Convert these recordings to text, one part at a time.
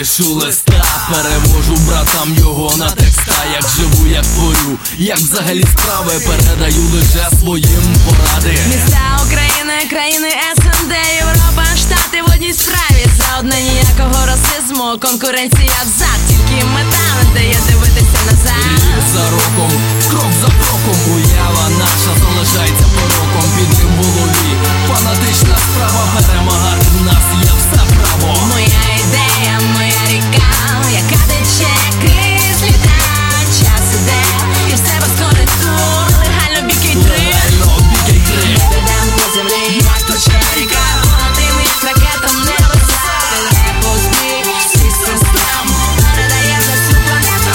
пишу листа, перевожу братам його на текста. Як живу, як творю, як взагалі справи, передаю лише своїм поради. Міста України, країни СНД, Європа, Штати в одній справі. Заодно ніякого расизму, конкуренція взад, тільки мета не дає дивитися назад. Рік за роком, крок за кроком, уява наша залишається пороком. Під ним в голові фанатична справа, перемагати в нас є все право. Моя ідея, моя ріка, яка тече крізь літа. Час іде, і все без коректур, легально бікей-3. Легально бікей-3. Підем по землі, як тече ріка, понадим як ракетом небеса. По збіг всіх систем, передає на всю планету.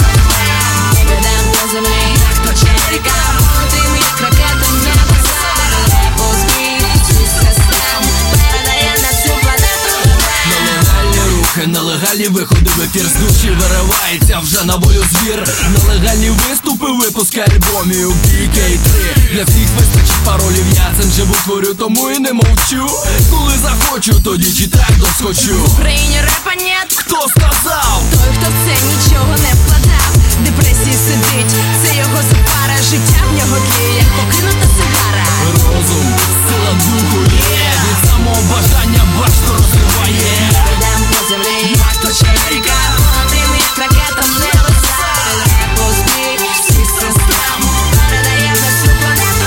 Підем по землі, як тече ріка, понадим як ракетом небеса. По збіг всіх систем, передає на всю планету. Нелегальні рухи, нелегальні виходи в ефір, з душі виривається вже на волю звір. Нелегальні виступи, випуски альбомів BK3. Для всіх вистачить паролів, я цим живу, творю, тому і не мовчу. Коли захочу, тоді читаю, доскочу. В Україні репа нет. Хто сказав? Той, хто в це нічого не вкладав, в депресії сидить, це його запара. Життя в нього тліє, як покинута сигара. Розум, сила духу є, від самого бажання башту розриває. Підем по землі, як тече ріка, понадим як ракетом небеса. По збіг всіх систем, передає на всю планету.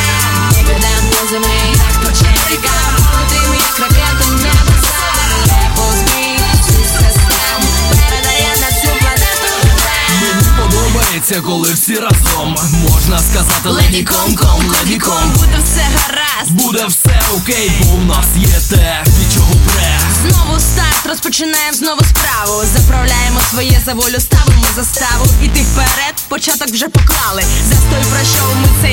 Підем по землі, як тече ріка, понадим як ракетом небеса. По збіг всіх систем, передає на всю планету. Мені подобається, коли всі разом, можна сказати леді ком-ком, леді ком. Буде все гаразд, Буде все окей, бо в нас є те, від чого прес. знову старт, розпочинаємо знову справу. Заправляємо своє за волю, ставимо заставу. Іти вперед, початок вже поклали. Застой пройшов, ми це